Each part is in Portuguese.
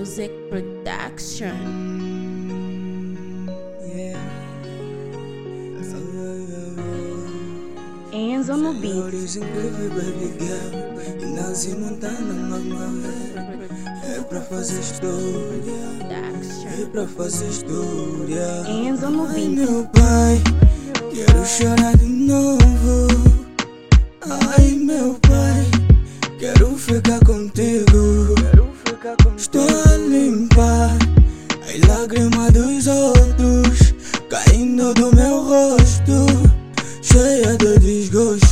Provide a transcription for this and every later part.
Music Production. Enzo no beat. É pra fazer história, é pra fazer história. Enzo no Ai, beat. meu pai, quero chorar de novo. Ai, meu pai, quero ficar contigo. Estou a limpar as lágrimas dos outros caindo do meu rosto, cheia de desgosto.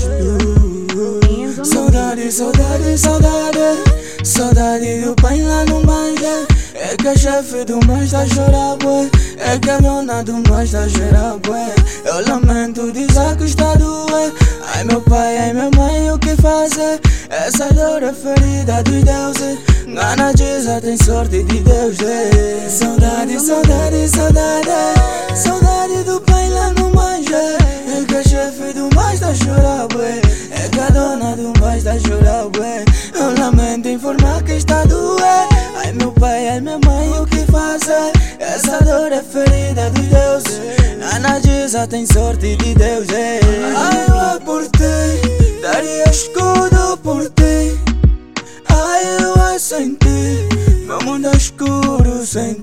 Saudade, saudade, saudade, saudade do pai lá no banho. É que a chefe do mais tá chorando, bué. É que a dona do mais tá chorando, bué. Eu lamento dizer que está doendo. Ai meu pai, ai minha mãe, o que fazer? Essa dor é ferida dos deuses. Ngana Giza tem sorte de Deus, é. Saudade, saudade, saudade, saudade do pai lá no manjé. É que a chefe do mais tá chorando, bué. É que a dona do mais tá chorando, bué. Eu lamento informar que está doendo. Ai meu pai, ai minha mãe, o que fazer? Essa dor é ferida dos deuses. Ngana Giza tem sorte de Deus, é. Ai eu abortei, daria escudo por ti. Ai eu sem ti, meu mundo é escuro sem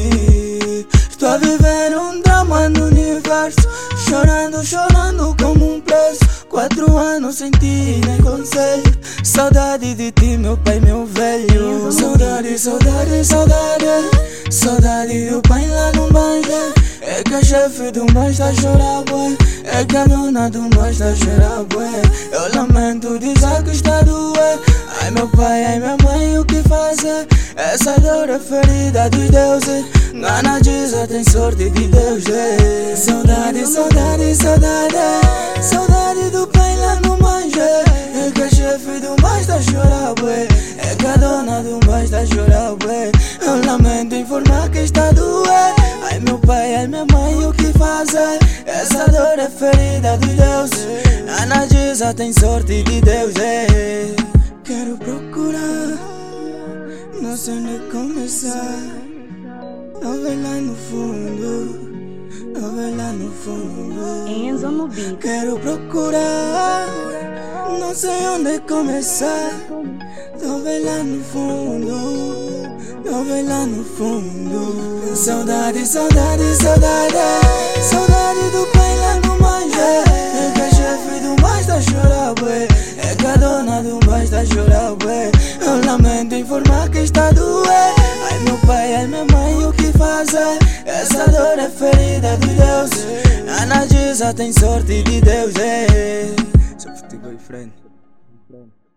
ti. Estou a viver um drama no universo, chorando, chorando como um preso. 4 anos sem ti, nem conselho. Saudade de ti, meu pai, meu velho. Saudade, saudade, saudade, saudade do pai lá no banho. É que a chefe do mais tá chorando, bué. É que a dona do mais tá chorando, bué. Eu lamento dizer que está doendo. Ai meu pai, ai minha mãe, o que fazer? Essa dor é ferida dos deuses. Ngana Giza tem sorte de Deus, é. Saudade, saudade, saudade, saudade do pai lá no manjé. É que a chefe do mais tá chorando, bué. É que a dona do mais tá chorando, bué. Eu lamento informar que está doendo. Ai meu pai, ai minha mãe, o que fazer? Essa dor é ferida dos deuses. Ngana Giza tem sorte de Deus, é. Quero procurar, não sei onde começar. Não vem lá no fundo, não vem lá no fundo. Enzo no beat. Quero procurar, não sei onde começar. Não vem lá no fundo, não vem lá no fundo. Saudade, saudade, saudade, saudade do pai lá no manjé. É que a chefe do mais tá chorando, bué. É que a dona do mais tá chorando, bué. Eu lamento informar que está doendo. Ai meu pai, ai minha mãe, o que fazer? Essa dor é ferida de Deus. Ngana Giza tem sorte de Deus, é. Sou boyfriend.